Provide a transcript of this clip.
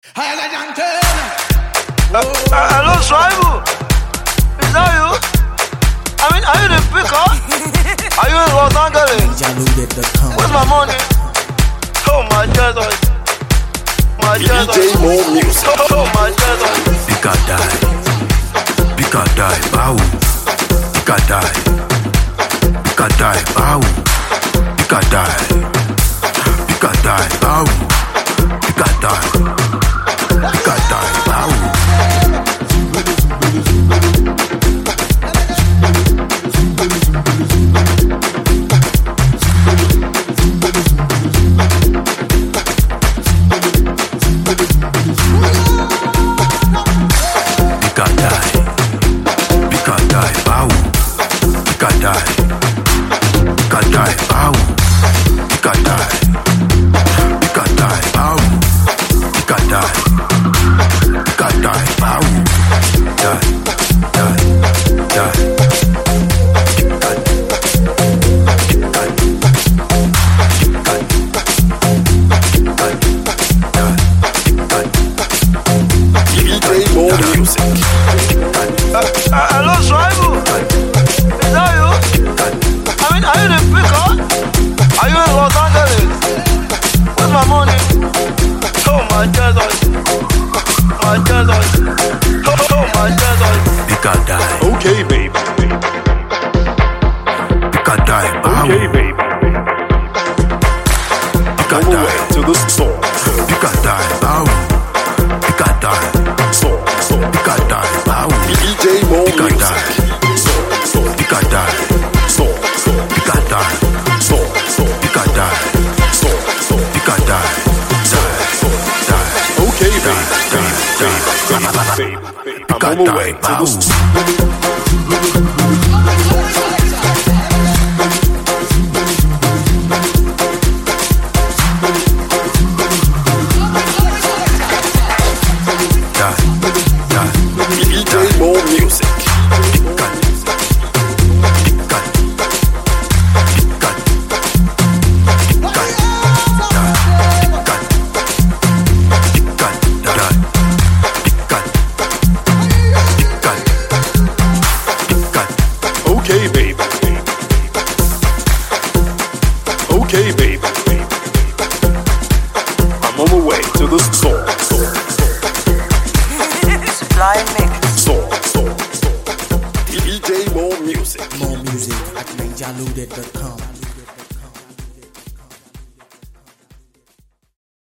Hello, Swaibu. Is that you? I mean, are you the picker? Are you in Los Angeles? Where's my money? Oh, my Jesus. My Jesus. DJ More Music. Oh, my Jesus. Pika die, bow. Pika die, bow. Pika die, bow. Pika die, bow. Hello, Swaibu. Is that you? I mean, are you the picker? Are you in Los Angeles? Where's my money? Oh, my Jesus. My Jesus. Oh, my Jesus. Pika die. Okay, baby. Pika die, bow. Okay, baby. Pika Come away die. to the song. Pika die, bow. Pika die. Song. Pika die, bow. DJ More Pika Music. die. Song. Pika die. Song. Pika die. Song. Pika die. Song. Pika die. Die. Okay, baby. I'm on my way to the song. DJ More Music. Okay, baby. Okay, baby. I'm on my way to the song. Supply mix. Song. DJ More Music. More music at ninjaluded.com.